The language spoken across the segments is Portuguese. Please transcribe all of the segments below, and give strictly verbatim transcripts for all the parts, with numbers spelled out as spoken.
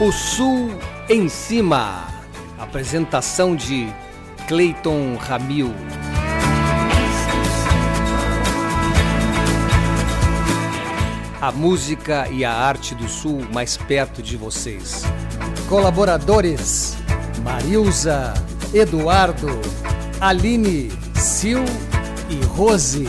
O Sul em Cima. Apresentação de Cleiton Ramil. A música e a arte do Sul mais perto de vocês. Colaboradores: Marilza, Eduardo, Aline, Sil e Rose.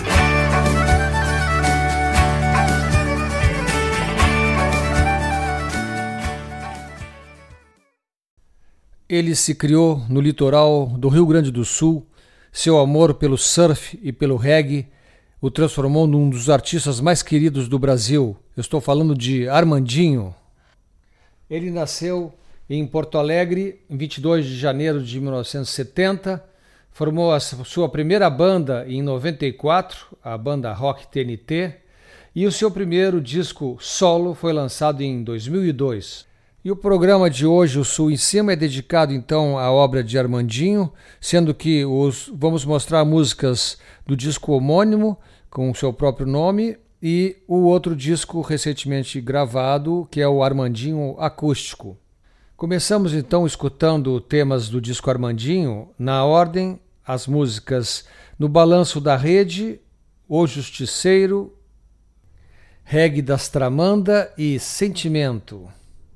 Ele se criou no litoral do Rio Grande do Sul. Seu amor pelo surf e pelo reggae o transformou num dos artistas mais queridos do Brasil. Eu estou falando de Armandinho. Ele nasceu em Porto Alegre em vinte e dois de janeiro de mil novecentos e setenta. Formou a sua primeira banda em noventa e quatro, a banda Rock T N T. E o seu primeiro disco solo foi lançado em dois mil e dois. E o programa de hoje, o Sul em Cima, é dedicado então à obra de Armandinho, sendo que os, vamos mostrar músicas do disco homônimo, com o seu próprio nome, e o outro disco recentemente gravado, que é o Armandinho Acústico. Começamos então escutando temas do disco Armandinho, na ordem, as músicas No Balanço da Rede, O Justiceiro, Reggae das Tramanda e Sentimento.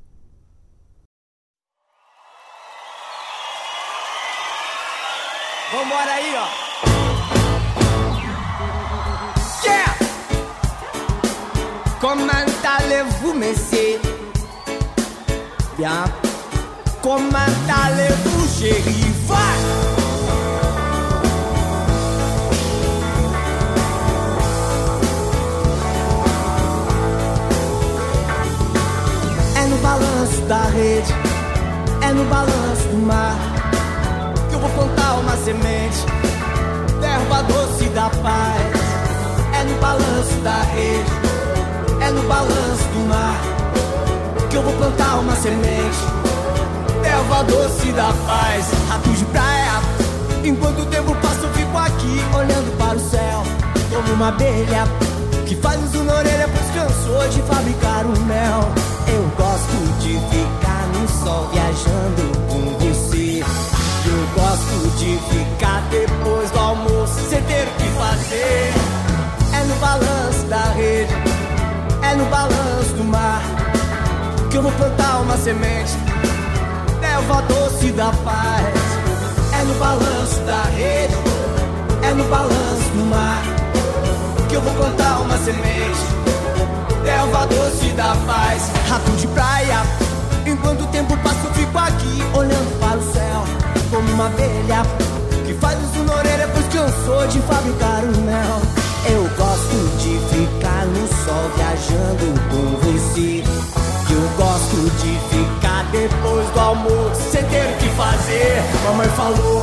Vambora aí, ó. Yeah! Comment allez-vous, messieurs? Bien. Comment allez-vous, chérie? Vai! É no balanço da rede, é no balanço do mar, que eu vou plantar uma semente, erva doce da paz. É no balanço da rede, é no balanço do mar, que eu vou plantar uma semente, erva doce da paz. Ratos de praia, enquanto o tempo passa eu fico aqui olhando para o céu, como uma abelha que faz uso na orelha, pois cansou de fabricar o mel. Eu gosto de ficar no sol viajando com você. Eu gosto de ficar depois do almoço sem ter o que fazer. É no balanço da rede, é no balanço do mar, que eu vou plantar uma semente, erva doce da paz. É no balanço da rede, é no balanço do mar, que eu vou plantar uma semente, erva doce da paz. Rato de praia, enquanto o tempo passa eu fico aqui olhando para o céu, como uma abelha que faz uso na orelha, pois cansou de fabricar o mel. Eu gosto de ficar no sol viajando com você. Eu gosto de ficar depois do almoço sem ter o que fazer. Mamãe falou,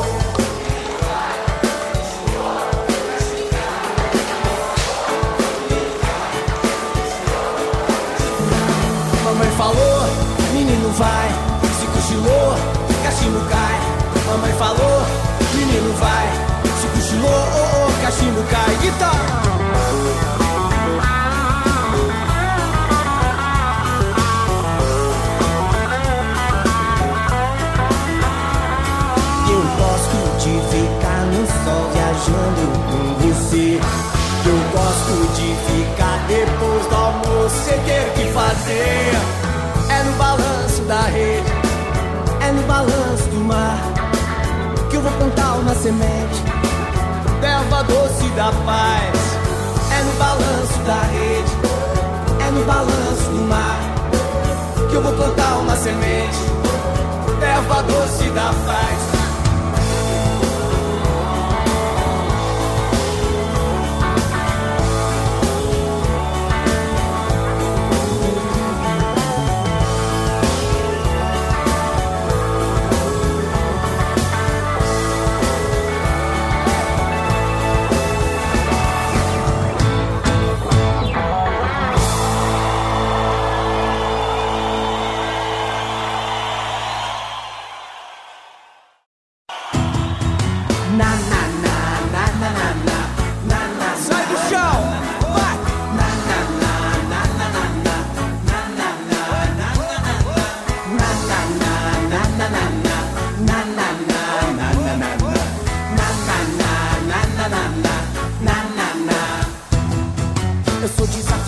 mamãe falou, menino vai, se cochilou, cachimbo cai. Mamãe falou, menino vai, se cochilou, oh, oh, cachimbo cai. Guitarra! Eu gosto de ficar no sol viajando com você. Eu gosto de ficar depois do almoço sem ter o que fazer. É no balanço da rede, é no balanço do mar, que eu vou plantar uma semente, erva doce da paz. É no balanço da rede, é no balanço do mar, que eu vou plantar uma semente, erva doce da paz.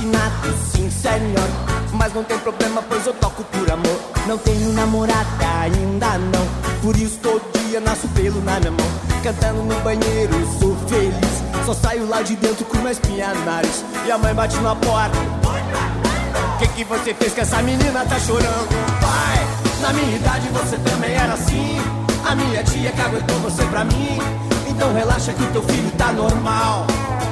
desafinado, sim senhor, mas não tem problema, pois eu toco por amor. Não tenho namorada ainda não, por isso todo dia nasço pelo na minha mão. Cantando no banheiro, sou feliz, só saio lá de dentro com uma espinha no nariz. E a mãe bate na porta: o que que você fez que essa menina tá chorando? Pai, na minha idade você também era assim. A minha tia que aguentou você pra mim, então relaxa que o teu filho tá normal.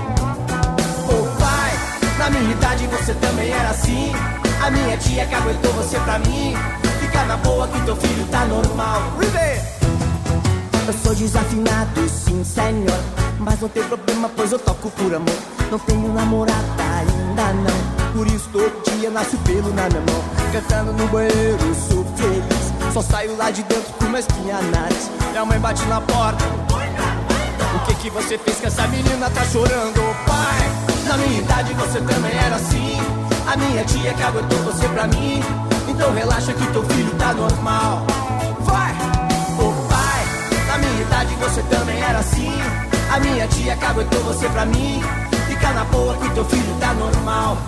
Ô pai, na minha idade você também era assim. A minha tia que aguentou você pra mim, fica na boa que teu filho tá normal. Eu sou desafinado, sim senhor, mas não tem problema, pois eu toco por amor. Não tenho namorada ainda não, por isso todo dia nasce pelo na minha mão. Cantando no banheiro, sou feliz, só saio lá de dentro com uma espinha na nariz. Minha mãe bate na porta: o que que você fez que essa menina tá chorando? Pai, na minha idade você também era assim. A minha tia que aguentou você pra mim, então relaxa que teu filho tá normal. Vai! Ô pai, na minha idade você também era assim. A minha tia que aguentou você pra mim, fica na boa que teu filho tá normal.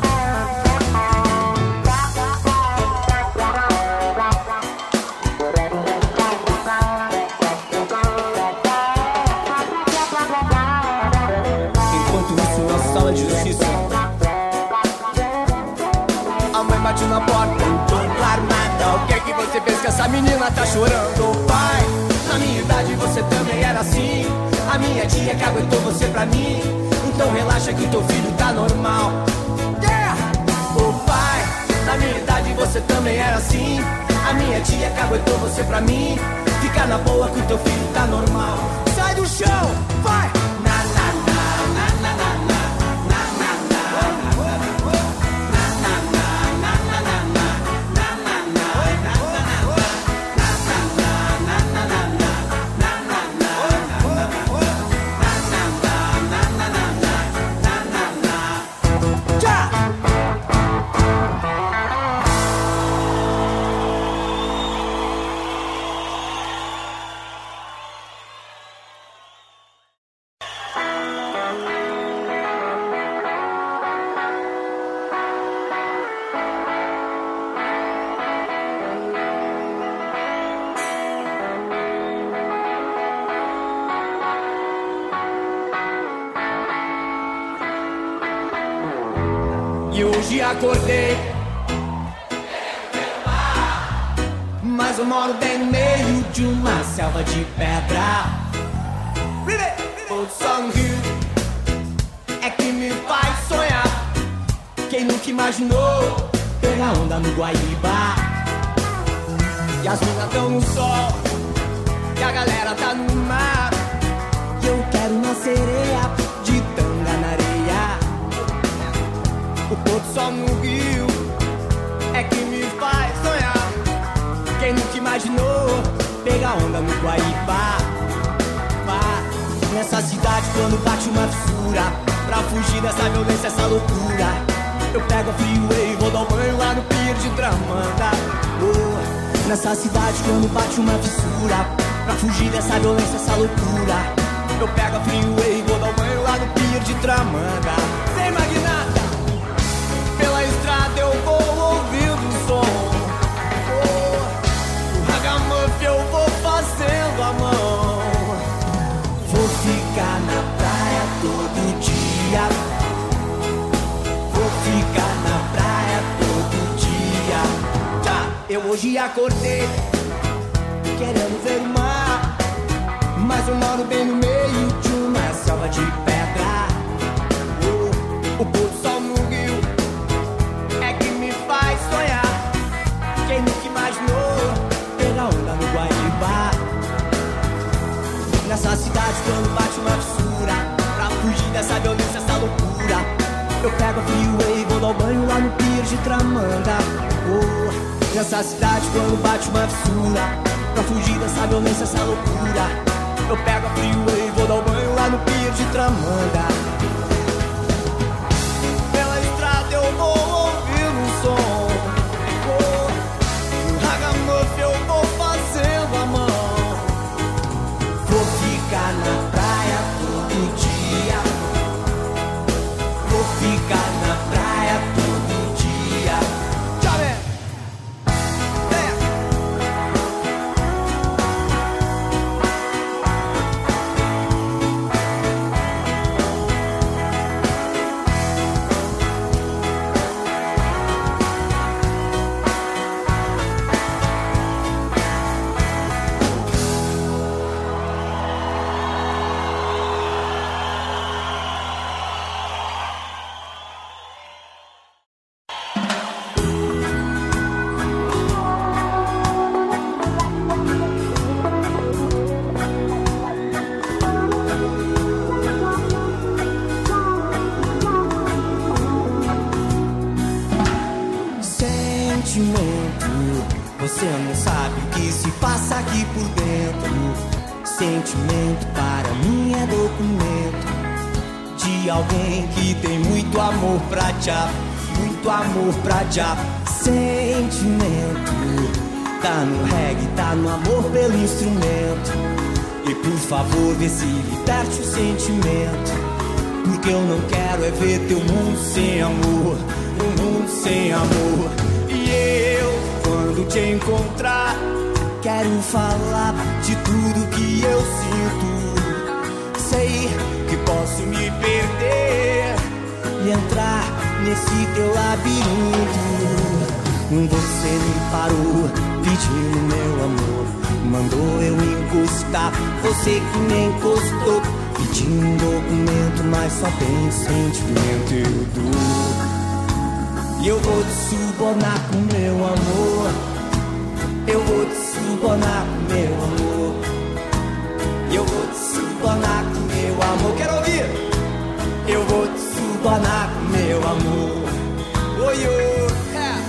Enquanto isso na sala de justiça, a mãe bate na porta, toda armada: o que é que você fez que essa menina tá chorando? Pai, na minha idade você também era assim. A minha tia que aguentou você pra mim, então relaxa que teu filho tá normal. Yeah! Ô pai, na minha idade você também era assim. A minha tia que aguentou você pra mim, fica na boa que teu filho tá normal. Sai do chão, vai! Na na na na na na na na na na na na na na E hoje acordei, mas eu moro bem no meio de uma selva de pedra. O som é que me faz sonhar. Quem nunca imaginou pegar onda no Guaíba? E as minas tão no sol, e a galera tá no mar. E eu quero uma sereia de tanga na areia. O pôr do sol no rio é que me faz sonhar. Quem nunca imaginou pegar onda no Guaíba? Pá. Nessa cidade quando bate uma fissura, pra fugir dessa violência, essa loucura, eu pego a freeway e vou dar um banho lá no pier de Tramanda. Oh. Nessa cidade quando bate uma fissura, pra fugir dessa violência, essa loucura, eu pego a freeway e vou dar um banho lá no pier de Tramanda. Vem, magnata! Pela estrada eu vou ouvindo o som. Oh, o ragamuffin eu vou fazendo a mão. Vou ficar na praia todo dia. Vou ficar na praia todo dia. Tchá! Eu hoje acordei querendo ver o mar, mas eu moro bem no meio de uma selva de pedra. Oh, o pôr do sol no rio é que me faz sonhar. Quem nunca imaginou pegar onda no Guaíba? Nessa cidade quando bate uma fissura, pra fugir dessa violência, essa loucura, eu pego a freeway e vou dar banho lá no pier de Tramanda. Oh, nessa cidade quando bate uma fissura, pra fugir dessa violência, essa loucura, eu pego a freeway e vou dar banho lá no pier de Tramanda. Pela estrada eu vou ouvindo o som. Oh, o ragamuffin eu vou fazendo a mão. Vou ficar na praia todo dia. Vou ficar na praia todo dia. sentimento para mim é documento de alguém que tem muito amor pra já, muito amor pra já. Sentimento tá no reggae, tá no amor pelo instrumento. E por favor vê se liberte o sentimento, porque eu não quero é ver teu mundo sem amor, um mundo sem amor. E eu, quando te encontrar, quero falar de tudo que eu sinto. Sei que posso me perder e entrar nesse teu labirinto. Você me parou pedindo meu amor, mandou eu encostar, você que me encostou, pedindo um documento, mas só tem sentimento. Eu dou, e eu vou te subornar com meu amor, eu vou te subornar com meu amor, eu vou te subornar com meu amor. Quero ouvir! Eu vou te subornar com meu amor. Oi, oi, é.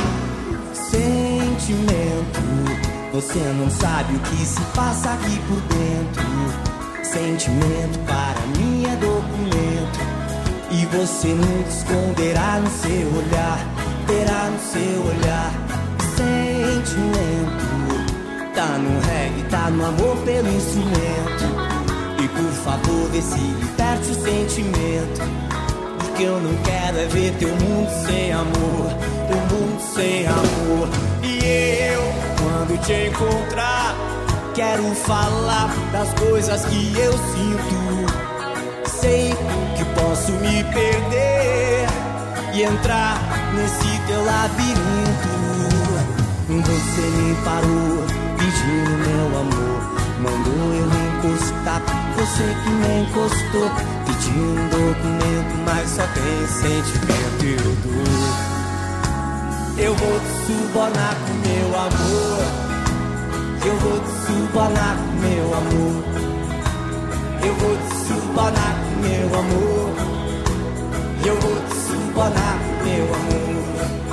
Sentimento, você não sabe o que se passa aqui por dentro. Sentimento para mim é documento, e você nunca esconderá no seu olhar, terá no seu olhar. Sentimento tá no reggae, tá no amor pelo instrumento. E por favor vê se liberte o sentimento, porque eu não quero é ver teu mundo sem amor, teu mundo sem amor. E eu, quando te encontrar, quero falar das coisas que eu sinto. Sei que posso me perder e entrar nesse teu labirinto. Você me parou pedindo meu amor, mandou eu encostar, você que me encostou, pedindo um documento, mas só tem sentimento. Eu dou, eu vou te subornar com meu amor, eu vou te subornar com meu amor, eu vou te subornar com meu amor, eu vou te subornar com meu amor.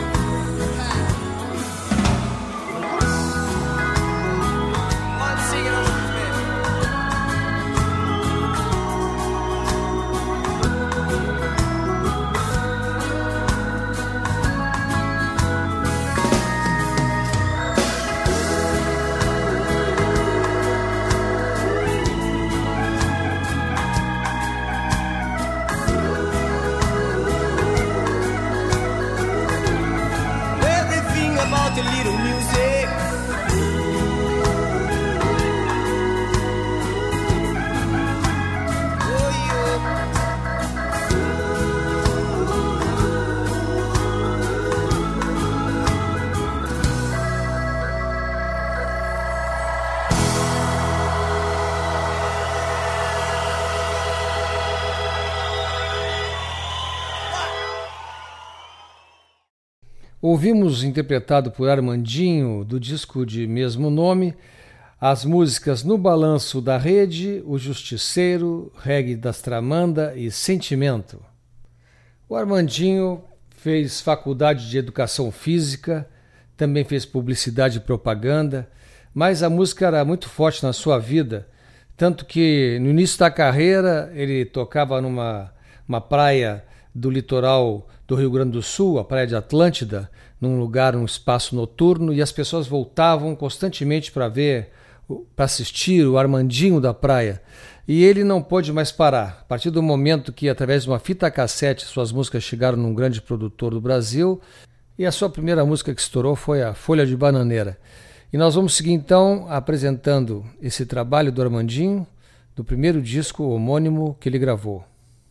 Ouvimos, interpretado por Armandinho, do disco de mesmo nome, as músicas No Balanço da Rede, O Justiceiro, Reggae das Tramanda e Sentimento. O Armandinho fez faculdade de Educação Física, também fez publicidade e propaganda, mas a música era muito forte na sua vida, tanto que no início da carreira ele tocava numa uma praia do litoral do Rio Grande do Sul, a Praia de Atlântida, num lugar, um espaço noturno, e as pessoas voltavam constantemente para ver, para assistir o Armandinho da praia. E ele não pôde mais parar. A partir do momento que, através de uma fita cassete, suas músicas chegaram num grande produtor do Brasil, e a sua primeira música que estourou foi a Folha de Bananeira. E nós vamos seguir então apresentando esse trabalho do Armandinho, do primeiro disco homônimo que ele gravou.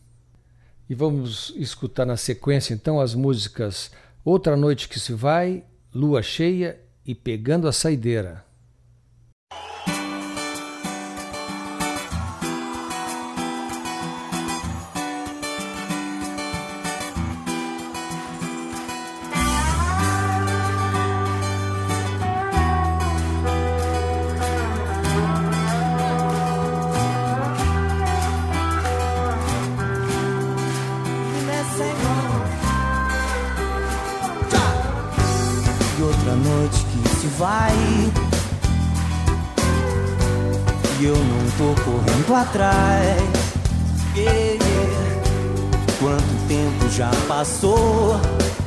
E vamos escutar na sequência então as músicas Outra Noite que Se Vai, Lua Cheia e Pegando a Saideira. Vai, e eu não tô correndo atrás. Yeah, yeah. Quanto tempo já passou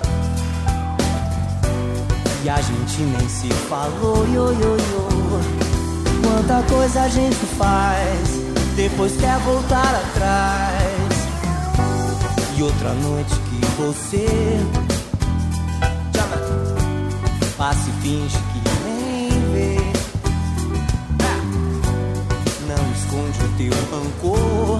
e a gente nem se falou, yo, yo, yo. Quanta coisa a gente faz, depois quer voltar atrás. E outra noite que você passa e finge que nem vê, não esconde o teu rancor,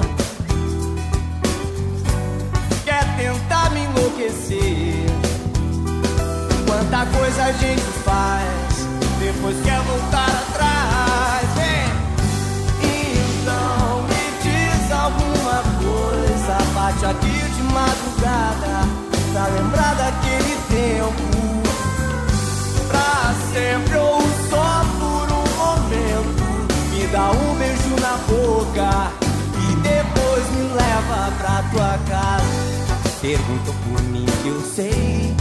quer tentar me enlouquecer. Quanta coisa a gente faz, depois quer voltar atrás. Vem. Então me diz alguma coisa, bate aqui de madrugada pra lembrar daquele tempo. Pra sempre ou só por um momento, me dá um beijo na boca e depois me leva pra tua casa. Pergunta por mim que eu sei,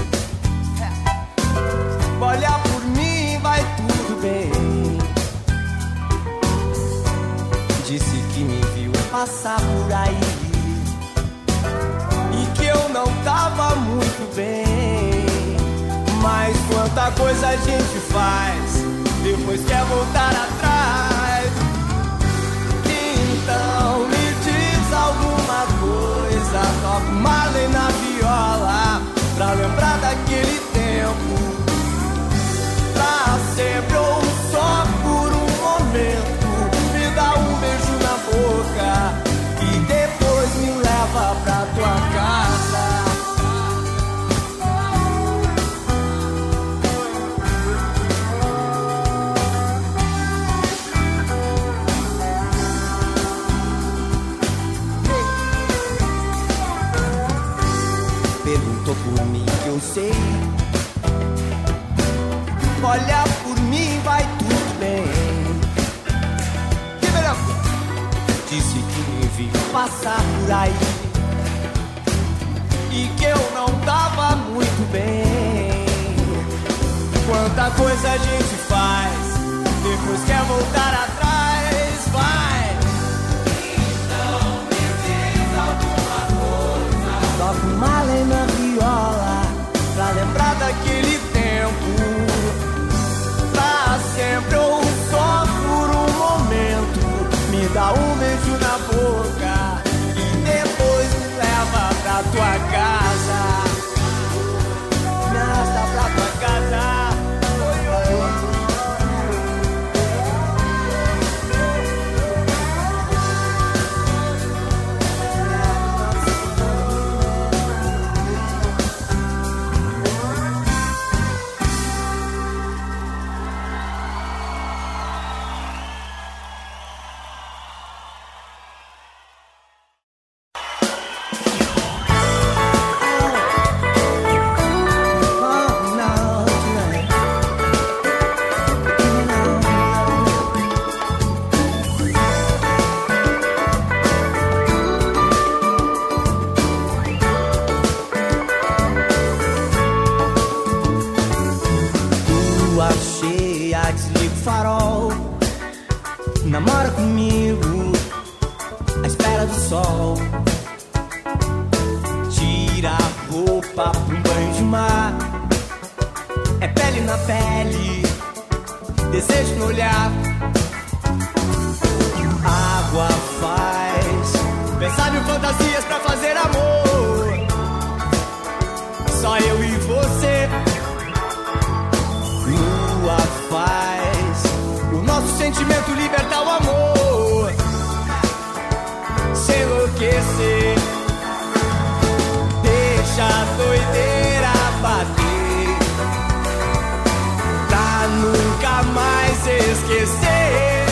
olha por mim, vai tudo bem. Disse que me viu passar por aí e que eu não tava muito bem. Mas quanta coisa a gente faz, depois quer voltar atrás. Então me diz alguma coisa, toca Marley na viola pra lembrar daquele tempo. Pra sempre ou só por um momento, me dá um beijo na boca e depois me leva pra tua casa. Perguntou por mim que eu sei, olha por mim, vai tudo bem. Que melhor? Disse que me viu passar por aí e que eu não tava muito bem. Quanta coisa a gente faz, depois quer voltar atrás. Vai. Então me diz alguma coisa, toca Marley na viola pra lembrar daquele tempo. Sempre ou só por um momento, me dá um beijo na boca e depois me leva pra tua casa. Me arrasta pra tua casa. Oi, oi, oi. Namora comigo à espera do sol. Tira a roupa pra um banho de mar. É pele na pele, desejo no olhar. Água faz pensar mil fantasias pra fazer amor. Só eu e você. Lua faz o nosso sentimento libertar o amor, se enlouquecer. Deixa a doideira bater pra nunca mais esquecer.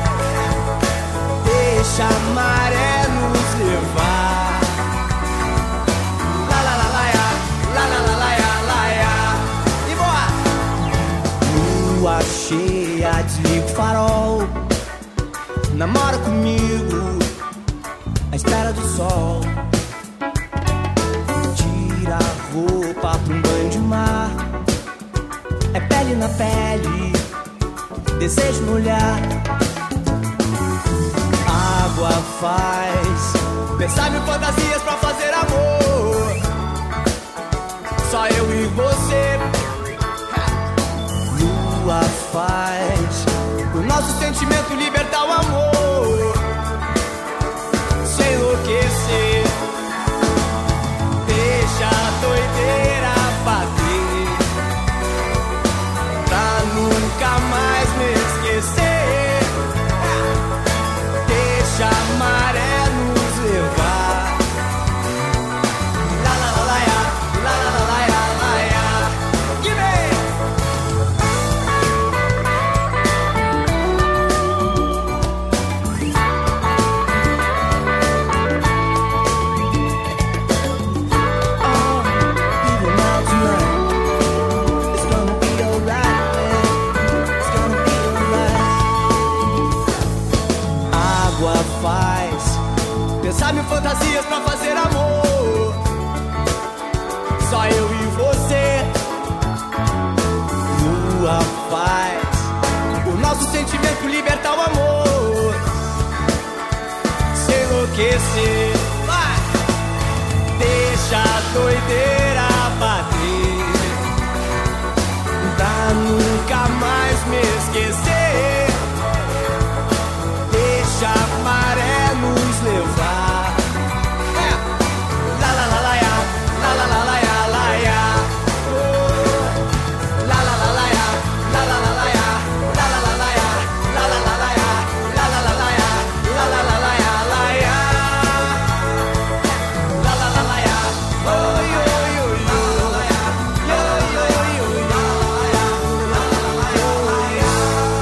Deixa a maré nos levar. La la la la ya, la la la la ya, la ya. E boa! Lua cheia, desliga o farol. Namora comigo à espera do sol. Tira a roupa pra um banho de mar. É pele na pele, desejo no olhar. faz pensar mil fantasias pra fazer amor. Só eu e você. Lua faz o nosso sentimento libertar o amor. Sem enlouquecer, deixa a doideira bater, pra nunca mais me esquecer. Deixa a maré nos levar. La la la la ya, la la la la ya, la ya. Que vem. Oh, even now tonight, it's gonna be alright, man. It's gonna be alright. Água faz pensar mil fantasias pra fazer amor. Só eu e você. Lua faz o nosso sentimento libertar o amor. Sem enlouquecer, vai. Deixa a doideira bater, pra nunca mais me esquecer. Deixa a maré nos levar. É. La la la la ya, la la la la ya, la ya. Oh. La la la la ya, la la la la ya, la la la la ya, la la la la ya, la la la la ya, la la la la ya, la ya. La la la la ya, oh yo yo yo, yo yo yo yo, la la la la ya.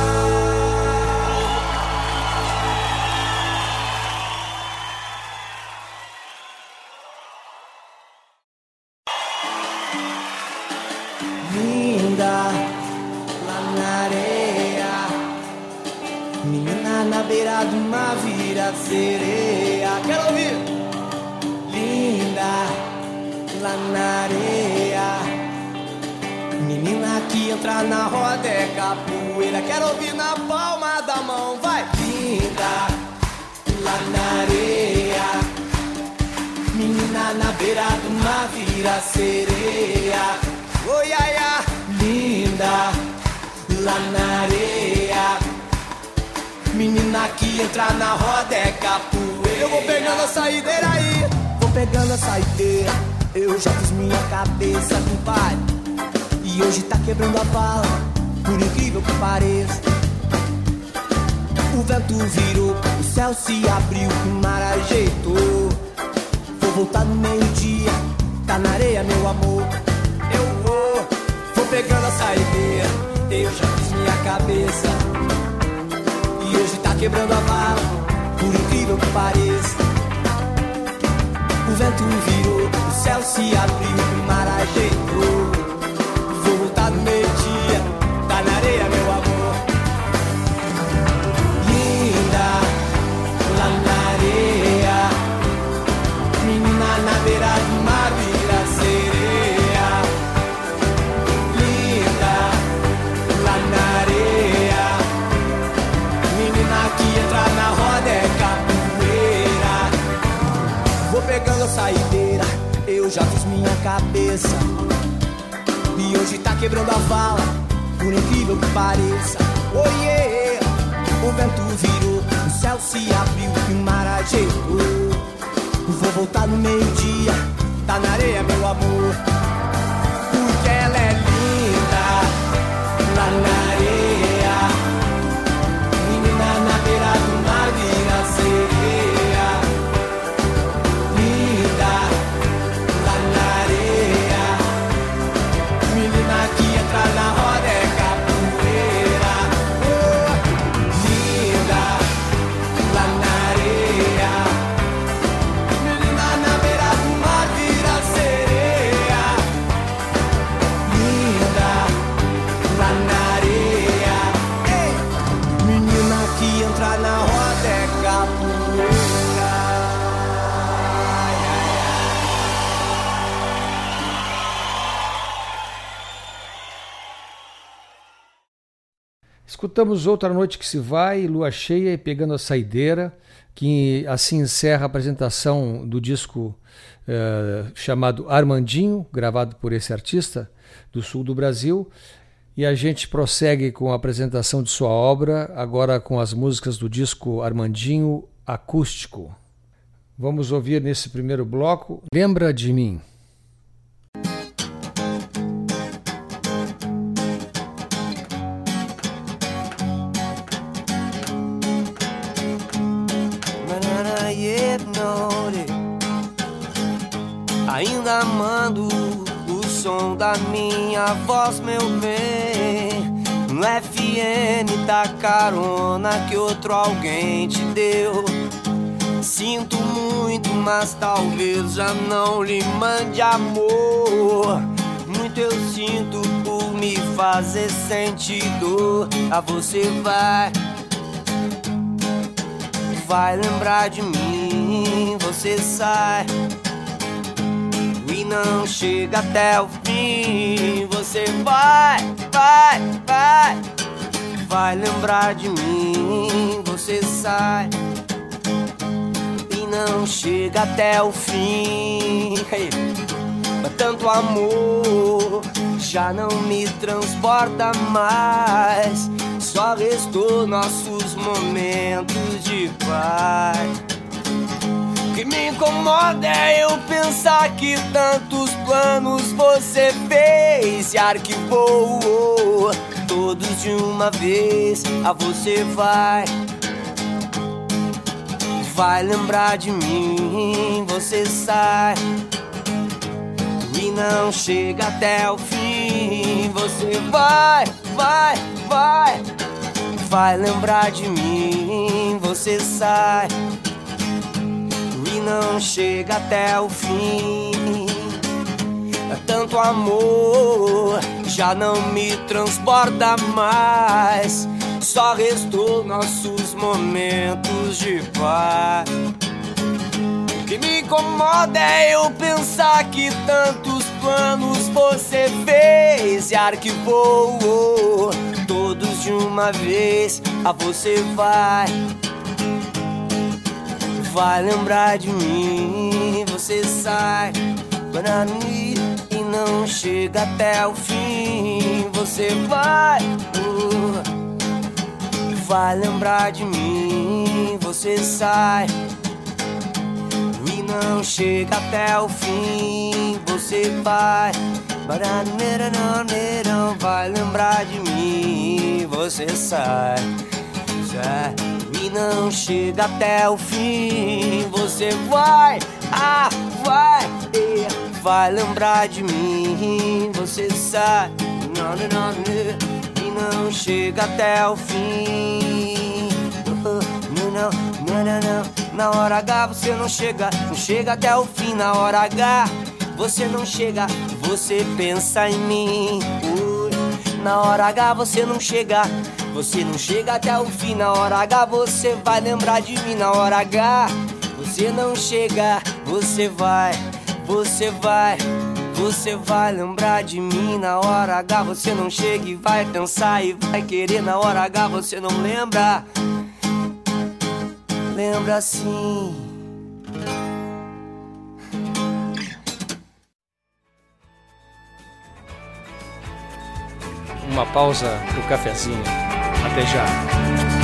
Linda lá na areia, menina na beira do mar vira sereia. Quero ouvir. Linda lá na areia, menina que entra na roda é capoeira. Quero ouvir na palma da mão, vai. Linda lá na areia, menina na beira do mar vira sereia. Oh, ia, ia. Linda lá na areia, menina que entra na roda é capoeira. Eu vou pegando a saideira aí, vou pegando a saideira. Eu já fiz minha cabeça, compadre, e hoje tá quebrando a bala, por incrível que pareça. O vento virou, o céu se abriu, o mar ajeitou. Vou voltar no meio-dia, tá na areia, meu amor. Eu vou, vou pegando a saideira. Eu já fiz minha cabeça, e hoje tá quebrando a bala, por incrível que pareça. O vento virou, o céu se abriu, o mar ajeitou. Vou voltar no meio-dia, tá na areia, meu amor. Linda lá na areia, menina na beira do mar vira sereia. Linda lá na areia, menina que entra na roda é capoeira. Vou pegando a saideira, eu já fiz minha cabeça, e hoje tá quebrando a vala, por incrível que pareça. Oh yeah, o vento virou, o céu se abriu, o mar ajeitou. Vou voltar no meio-dia, tá na areia, meu amor. Porque ela é linda lá na areia, menina na beira do mar vira sereia. Linda lá na areia, menina que entra na roda é capoeira. Oh, linda lá na areia, menina na beira do mar vira sereia. Linda lá na areia, ei, menina que entra na roda é capoeira. Escutamos Outra Noite que Se Vai, Lua Cheia e Pegando a Saideira, que assim encerra a apresentação do disco eh, chamado Armandinho, gravado por esse artista do sul do Brasil. E a gente prossegue com a apresentação de sua obra, agora com as músicas do disco Armandinho Acústico. Vamos ouvir nesse primeiro bloco Lembra de Mim. Ainda mando o som da minha voz, meu bem, no F M da carona que outro alguém te deu. Sinto muito, mas talvez já não lhe mande amor. Muito eu sinto por me fazer sentir dor. A você vai, vai lembrar de mim, você sai e não chega até o fim. Você vai, vai, vai, vai lembrar de mim, você sai e não chega até o fim. Mas tanto amor já não me transporta mais, só restou nossos momentos de paz. O que me incomoda é eu pensar que tantos planos você fez e arquivou todos de uma vez. A você vai, vai lembrar de mim, você sai e não chega até o fim. Você vai, vai, vai, vai lembrar de mim, você sai e não chega até o fim. Tanto amor já não me transporta mais, só restou nossos momentos de paz. O que me incomoda é eu pensar que tantos planos você fez e arquivou todos de uma vez. A você vai, vai lembrar de mim, você sai e não chega até o fim. Você vai, vai lembrar de mim, você sai e não chega até o fim. Você vai, vai lembrar de mim, você sai, sai e não chega até o fim. Você vai, ah, vai, vai lembrar de mim, você sai e não chega até o fim. Não, não, não, não, não. Na hora H você não chega, não chega até o fim. Na hora H você não chega, você pensa em mim. Na hora H você não chega, você não chega até o fim. Na hora H você vai lembrar de mim. Na hora H você não chega, você vai, você vai, você vai lembrar de mim. Na hora H você não chega e vai pensar e vai querer. Na hora H você não lembra, lembra sim. Uma pausa pro cafezinho. Até já.